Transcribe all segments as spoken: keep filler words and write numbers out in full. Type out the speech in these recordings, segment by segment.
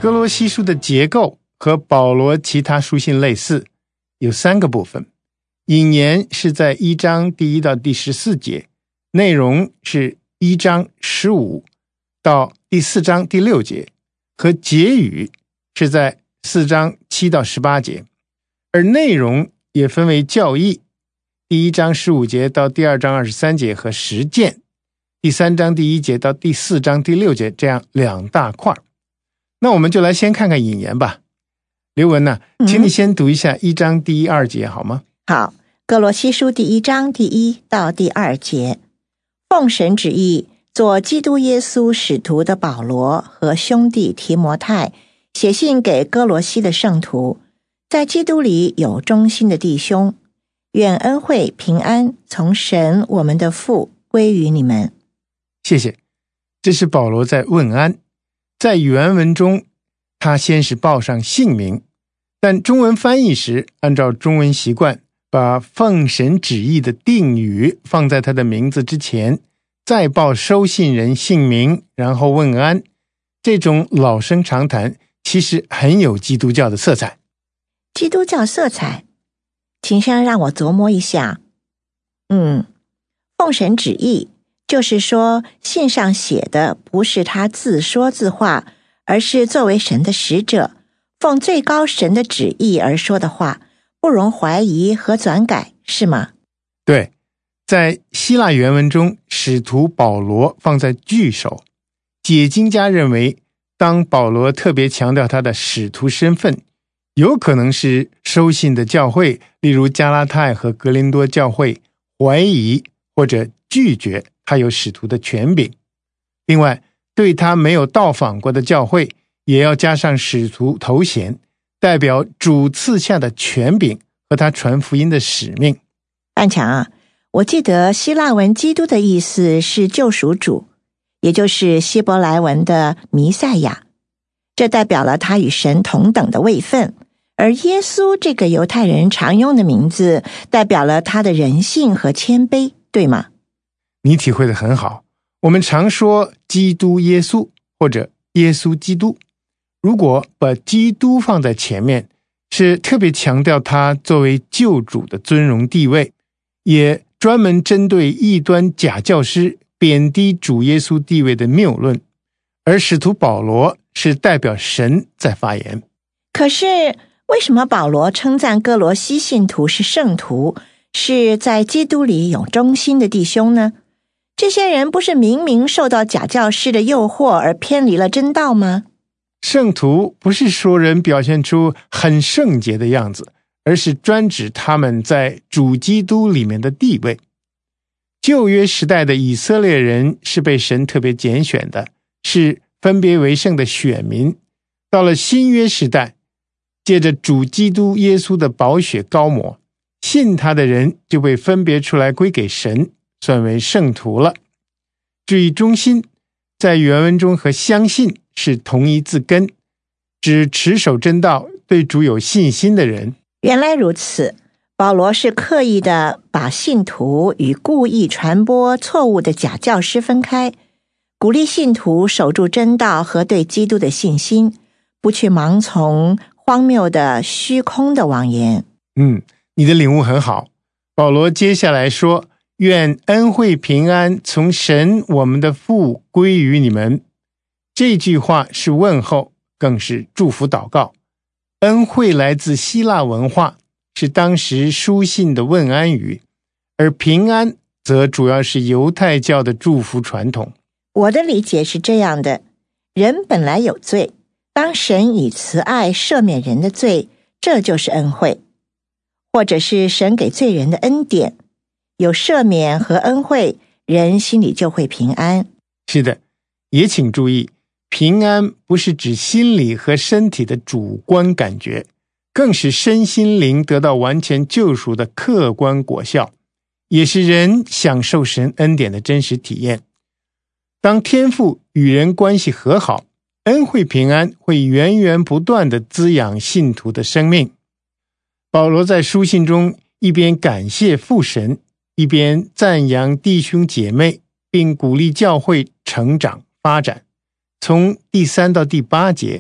哥罗西书的结构和保罗其他书信类似，有三个部分。引言是在一章第一到第十四节，内容是一章十五到第四章第六节，和结语是在四章七到十八节。而内容也分为教义，第一章十五节到第二章二十三节，和实践，第三章第一节到第四章第六节，这样两大块。那我们就来先看看引言吧。刘文呢、啊，请你先读一下一章第一、二节好吗？ 好，哥罗西书第一章第一到第二节。奉神旨意，做基督耶稣使徒的保罗和兄弟提摩太，写信给哥罗西的圣徒，在基督里有忠心的弟兄，愿恩惠平安从神我们的父归于你们。 谢谢。这是保罗在问安，在原文中他先是报上姓名，但中文翻译时按照中文习惯，把奉神旨意的定语放在他的名字之前，再报收信人姓名，然后问安。这种老生常谈其实很有基督教的色彩。 基督教色彩，请先让我琢磨一下。嗯，奉神旨意就是说，信上写的不是他自说自话，而是作为神的使者，奉最高神的旨意而说的话，不容怀疑和转改，是吗？ 对，在希腊原文中，使徒保罗放在句首。解经家认为，当保罗特别强调他的使徒身份，有可能是收信的教会，例如加拉太和格林多教会，怀疑或者拒绝他有使徒的权柄。另外，对他没有到访过的教会，也要加上使徒头衔，代表主赐下的权柄和他传福音的使命。 半强啊，我记得希腊文基督的意思是救赎主，也就是希伯来文的弥赛亚，这代表了他与神同等的位分。而耶稣这个犹太人常用的名字，代表了他的人性和谦卑，对吗？ 你体会得很好。我们常说基督耶稣或者耶稣基督，如果把基督放在前面，是特别强调他作为救主的尊荣地位，也专门针对异端假教师贬低主耶稣地位的谬论。而使徒保罗是代表神在发言。 可是为什么保罗称赞哥罗西信徒是圣徒，是在基督里有忠心的弟兄呢？这些人不是明明受到假教师的诱惑而偏离了真道吗？ 圣徒不是说人表现出很圣洁的样子，而是专指他们在主基督里面的地位。旧约时代的以色列人是被神特别拣选的，是分别为圣的选民。到了新约时代，借着主基督耶稣的宝血膏抹，信他的人就被分别出来归给神，算为圣徒了。至于忠心，在原文中和相信是同一字根，指持守真道、对主有信心的人。 原来如此，保罗是刻意的把信徒与故意传播错误的假教师分开，鼓励信徒守住真道和对基督的信心，不去盲从荒谬的虚空的妄言。 嗯，你的领悟很好。保罗接下来说，愿恩惠平安从神我们的父归于你们。这句话是问候，更是祝福祷告。恩惠来自希腊文化，是当时书信的问安语，而平安则主要是犹太教的祝福传统。 我的理解是这样的，人本来有罪，当神以慈爱赦免人的罪，这就是恩惠，或者是神给罪人的恩典。有赦免和恩惠，人心里就会平安。 是的，也请注意，平安不是指心理和身体的主观感觉，更是身心灵得到完全救赎的客观果效，也是人享受神恩典的真实体验。当天父与人关系和好，恩惠平安会源源不断地滋养信徒的生命。保罗在书信中一边感谢父神，一边赞扬弟兄姐妹，并鼓励教会成长发展。从第三到第八节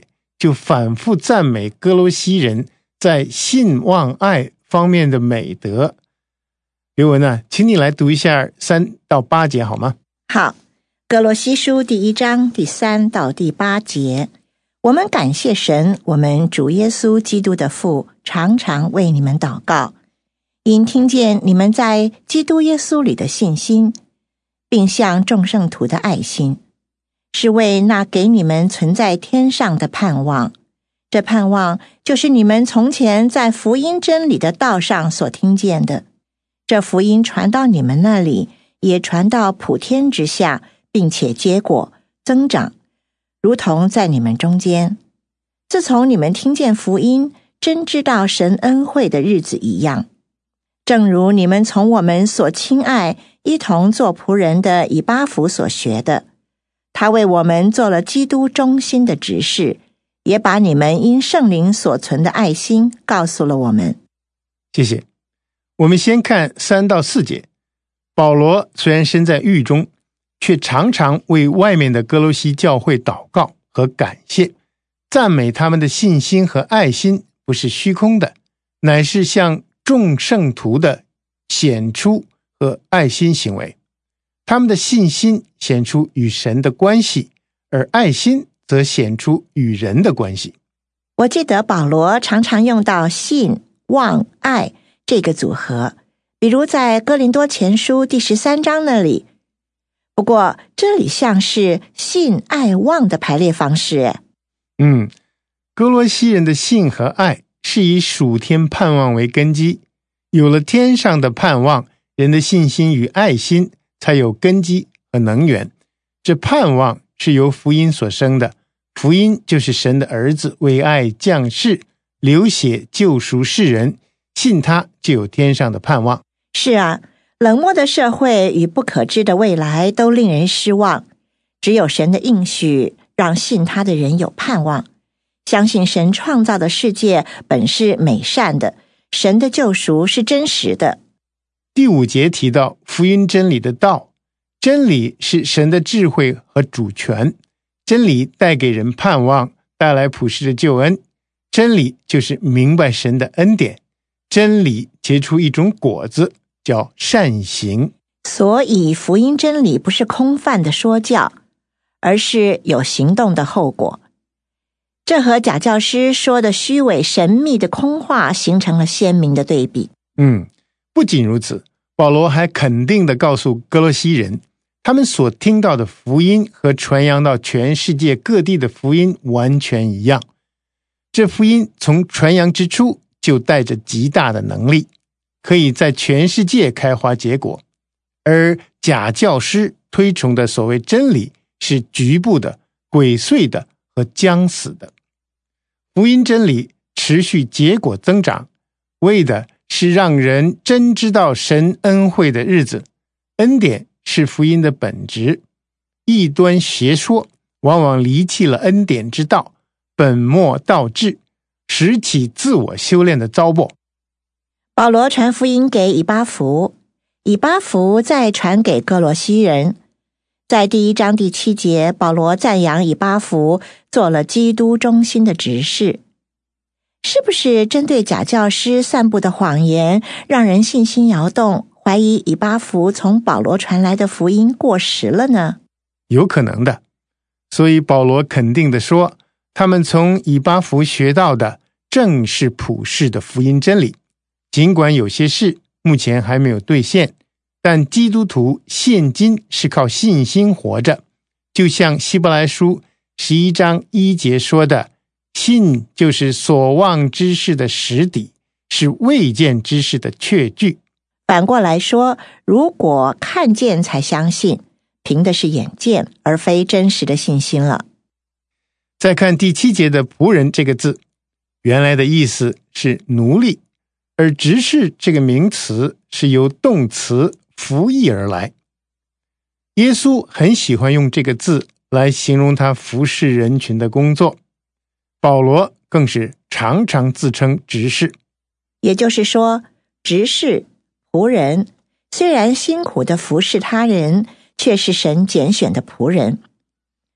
就反复赞美哥罗西人在信望爱方面的美德。刘文啊，请你来读一下三到八节好吗？ 好，哥罗西书第一章第三到第八节，我们感谢神，我们主耶稣基督的父，常常为你们祷告，因听见你们在基督耶稣里的信心，并向众圣徒的爱心，是为那给你们存在天上的盼望。这盼望就是你们从前在福音真理的道上所听见的。这福音传到你们那里，也传到普天之下，并且结果增长，如同在你们中间。自从你们听见福音，真知道神恩惠的日子一样，正如你们从我们所亲爱、一同做仆人的以巴弗所学的，他为我们做了基督忠心的执事，也把你们因圣灵所存的爱心告诉了我们。 谢谢。我们先看三到四节。保罗虽然身在狱中，却常常为外面的哥罗西教会祷告和感谢，赞美他们的信心和爱心不是虚空的，乃是向众圣徒的显出和爱心行为。他们的信心显出与神的关系，而爱心则显出与人的关系。 我记得保罗常常用到信、望、爱这个组合，比如在哥林多前书第十三章那里。不过这里像是信、爱、望的排列方式。 嗯，哥罗西人的信和爱是以属天盼望为根基，有了天上的盼望，人的信心与爱心才有根基和能源。这盼望是由福音所生的，福音就是神的儿子为爱降世，流血救赎世人，信他就有天上的盼望。 是啊，冷漠的社会与不可知的未来都令人失望，只有神的应许让信他的人有盼望，相信神创造的世界本是美善的，神的救赎是真实的。 第五节提到福音真理的道，真理是神的智慧和主权，真理带给人盼望，带来普世的救恩。真理就是明白神的恩典，真理结出一种果子，叫善行。 所以福音真理不是空泛的说教，而是有行动的后果。这和假教师说的虚伪神秘的空话形成了鲜明的对比。 嗯，不仅如此，保罗还肯定地告诉哥罗西人，他们所听到的福音和传扬到全世界各地的福音完全一样。这福音从传扬之初就带着极大的能力，可以在全世界开花结果。而假教师推崇的所谓真理是局部的、鬼祟的和将死的。福音真理持续结果增长，为的是让人真知道神恩惠的日子。恩典是福音的本质，异端邪说往往离弃了恩典之道，本末倒置，拾起自我修炼的糟粕。 保罗传福音给以巴弗，以巴弗再传给哥罗西人。在第一章第七节，保罗赞扬以巴弗做了基督忠心的执事。是不是针对假教师散布的谎言，让人信心摇动，怀疑以巴弗从保罗传来的福音过时了呢？ 有可能的。所以保罗肯定地说，他们从以巴弗学到的正是普世的福音真理。尽管有些事目前还没有兑现，但基督徒现今是靠信心活着，就像希伯来书十一章一节说的，信就是所望之事的实底，是未见之事的确据。 反过来说，如果看见才相信，凭的是眼见，而非真实的信心了。 再看第七节的仆人这个字，原来的意思是奴隶，而执事这个名词是由动词服役而来。耶稣很喜欢用这个字来形容他服侍人群的工作，保罗更是常常自称执事。 也就是说，执事、仆人虽然辛苦地服侍他人，却是神拣选的仆人。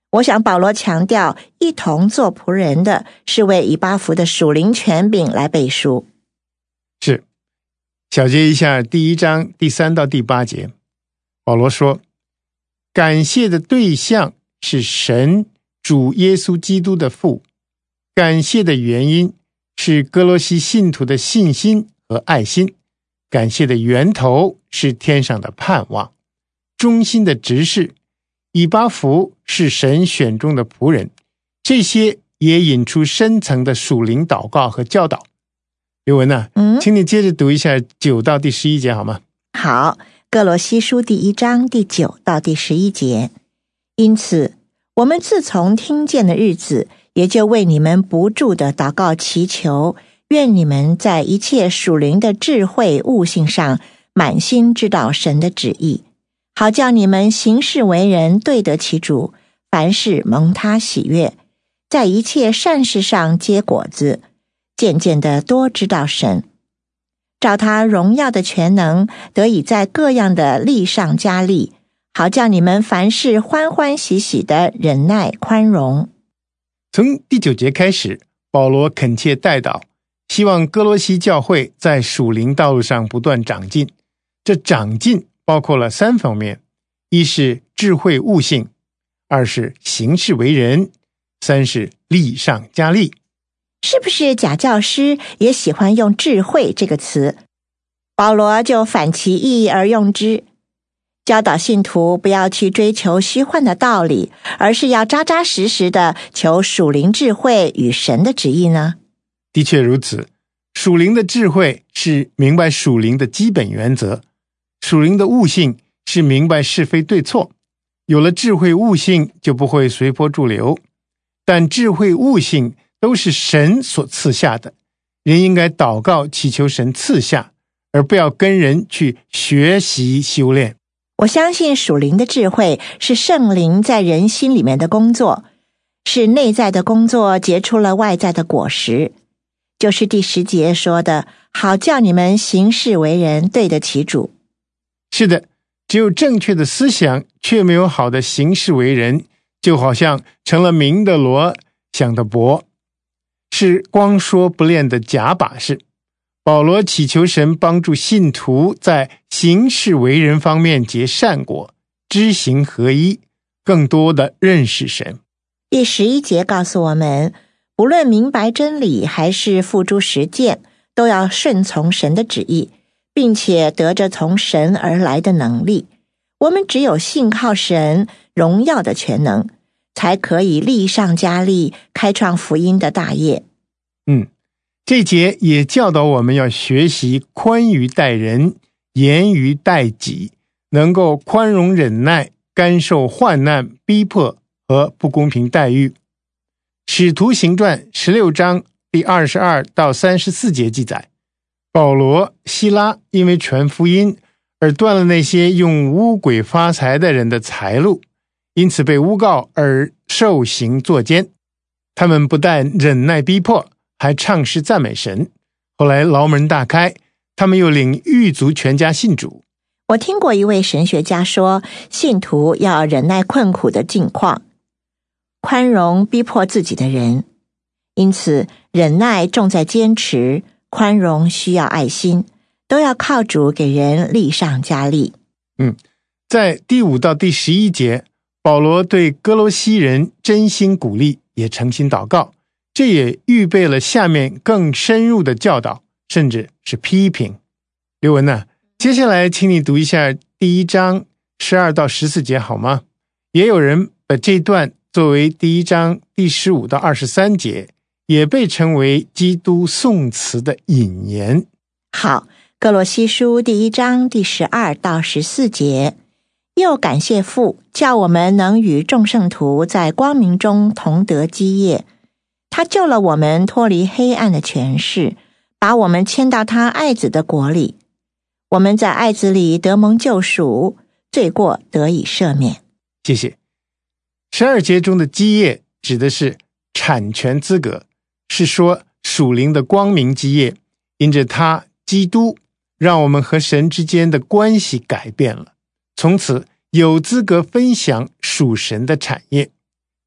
我想保罗强调一同做仆人的是为以巴弗的属灵权柄来背书。 是，小结一下第一章第三到第八节，保罗说，感谢的对象是神主耶稣基督的父，感谢的原因是哥罗西信徒的信心和爱心，感谢的源头是天上的盼望，忠心的执事以巴弗是神选中的仆人，这些也引出深层的属灵祷告和教导。刘文啊， 嗯， 请你接着读一下九到第十一节好吗？ 好，歌罗西书第一章第九到第十一节。因此，我们自从听见的日子，也就为你们不住的祷告祈求，愿你们在一切属灵的智慧悟性上，满心知道神的旨意，好叫你们行事为人对得起主，凡事蒙他喜悦，在一切善事上结果子，渐渐的多知道神，照他荣耀的全能，得以在各样的力上加力，好叫你们凡事欢欢喜喜的忍耐宽容。 从第九节开始，保罗恳切代祷，希望哥罗西教会在属灵道路上不断长进。这长进包括了三方面，一是智慧悟性，二是行事为人，三是力上加力。 是不是假教师也喜欢用智慧这个词？保罗就反其意而用之，教导信徒不要去追求虚幻的道理，而是要扎扎实实的求属灵智慧与神的旨意呢？ 的确如此，属灵的智慧是明白属灵的基本原则，属灵的悟性是明白是非对错。有了智慧悟性，就不会随波逐流，但智慧悟性都是神所赐下的，人应该祷告祈求神赐下，而不要跟人去学习修炼。 我相信属灵的智慧是圣灵在人心里面的工作，是内在的工作结出了外在的果实，就是第十节说的，好叫你们行事为人对得起主。 是的，只有正确的思想，却没有好的行事为人，就好像成了明的锣，响的钹，是光说不练的假把式。保罗祈求神帮助信徒在行事为人方面结善果，知行合一，更多的认识神。 第十一节告诉我们，不论明白真理还是付诸实践，都要顺从神的旨意，并且得着从神而来的能力。我们只有信靠神荣耀的全能，才可以力上加力，开创福音的大业。 嗯，这节也教导我们要学习宽于待人，严于待己，能够宽容忍耐，甘受患难、逼迫和不公平待遇。使徒行传十六章第二十二到三十四节记载，保罗、希拉因为传福音而断了那些用污鬼发财的人的财路，因此被诬告而受刑坐监。他们不但忍耐逼迫，还唱诗赞美神。后来牢门大开，他们又领狱卒全家信主。 我听过一位神学家说，信徒要忍耐困苦的境况，宽容逼迫自己的人。因此，忍耐重在坚持，宽容需要爱心，都要靠主给人力上加力。 嗯，在第五到第十一节，保罗对哥罗西人真心鼓励，也诚心祷告，这也预备了下面更深入的教导，甚至是批评。刘文啊，接下来请你读一下第一章十二到十四节好吗？也有人把这段作为第一章第十五到二十三节，也被称为基督颂词的引言。 好，歌罗西书第一章第十二到十四节，又感谢父，叫我们能与众圣徒在光明中同得基业。他救了我们脱离黑暗的权势，把我们迁到他爱子的国里。我们在爱子里得蒙救赎，罪过得以赦免。 谢谢。十二节中的基业指的是产权资格，是说属灵的光明基业，因着他基督让我们和神之间的关系改变了，从此有资格分享属神的产业。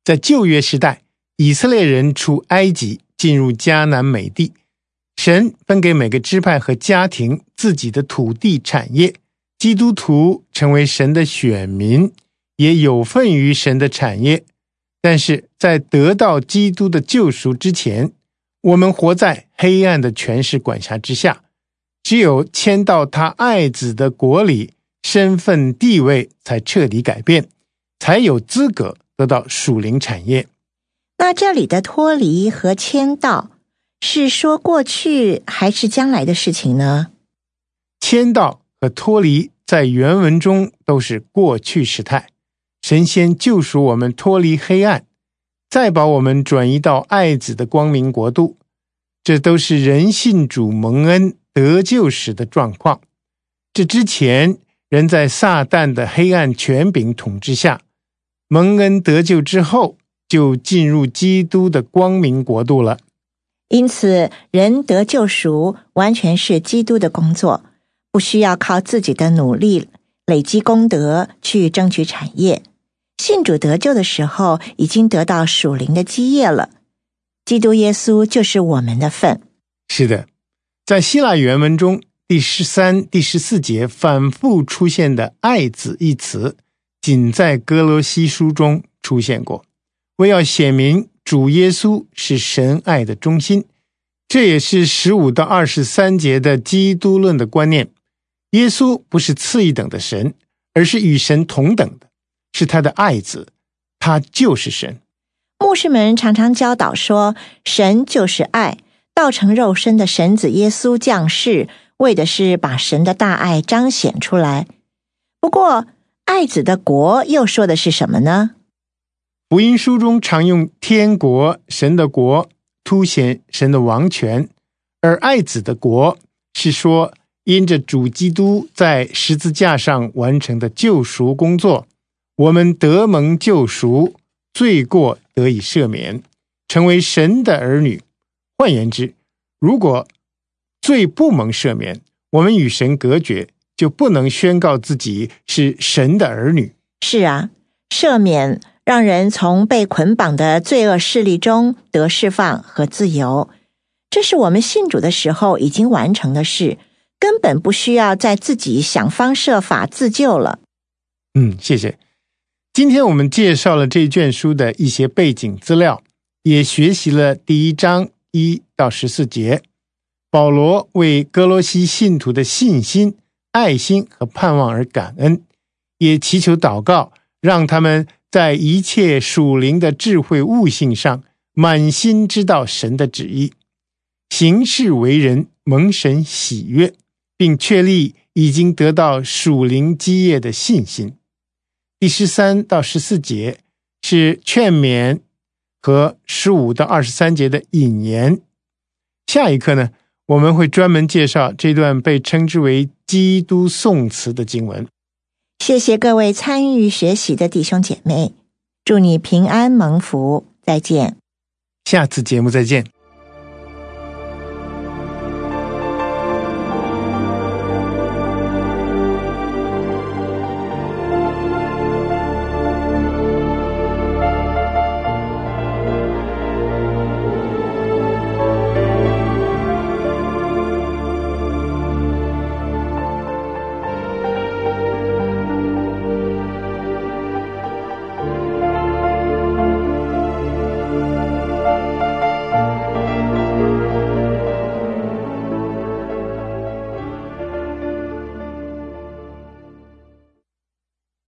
在旧约时代，以色列人出埃及，进入迦南美地，神分给每个支派和家庭自己的土地产业，基督徒成为神的选民，也有份于神的产业。但是在得到基督的救赎之前，我们活在黑暗的权势管辖之下，只有迁到他爱子的国里，身份地位才彻底改变，才有资格得到属灵产业。 那这里的脱离和迁到是说过去还是将来的事情呢？ 迁到和脱离在原文中都是过去时态，神先救赎我们脱离黑暗，再把我们转移到爱子的光明国度，这都是人信主蒙恩得救时的状况。这之前人在撒旦的黑暗权柄统治下，蒙恩得救之后就进入基督的光明国度了。 因此人得救赎完全是基督的工作，不需要靠自己的努力累积功德去争取产业。信主得救的时候已经得到属灵的基业了，基督耶稣就是我们的份。 是的，在希腊原文中第十三、第十四节反复出现的爱子一词，仅在哥罗西书中出现过，为要显明主耶稣是神爱的中心。这也是十五到二十三节的基督论的观念。耶稣不是次一等的神，而是与神同等的，是他的爱子，他就是神。 牧师们常常教导说，神就是爱，道成肉身的神子耶稣降世，为的是把神的大爱彰显出来。不过爱子的国又说的是什么呢？ 福音书中常用天国、神的国凸显神的王权，而爱子的国是说因着主基督在十字架上完成的救赎工作，我们得蒙救赎，罪过得以赦免，成为神的儿女。换言之，如果罪不蒙赦免，我们与神隔绝，就不能宣告自己是神的儿女。 是啊，赦免让人从被捆绑的罪恶势力中得释放和自由，这是我们信主的时候已经完成的事，根本不需要再自己想方设法自救了。 嗯，谢谢。今天我们介绍了这卷书的一些背景资料，也学习了第一章一到十四节，保罗为哥罗西信徒的信心、爱心和盼望而感恩，也祈求祷告，让他们在一切属灵的智慧悟性上满心知道神的旨意，行事为人蒙神喜悦，并确立已经得到属灵基业的信心。第十三到十四节是劝勉和十五到二十三节的引言。下一课呢，我们会专门介绍这段被称之为基督颂词的经文。 谢谢各位参与学习的弟兄姐妹，祝你平安蒙福，再见。 下次节目再见。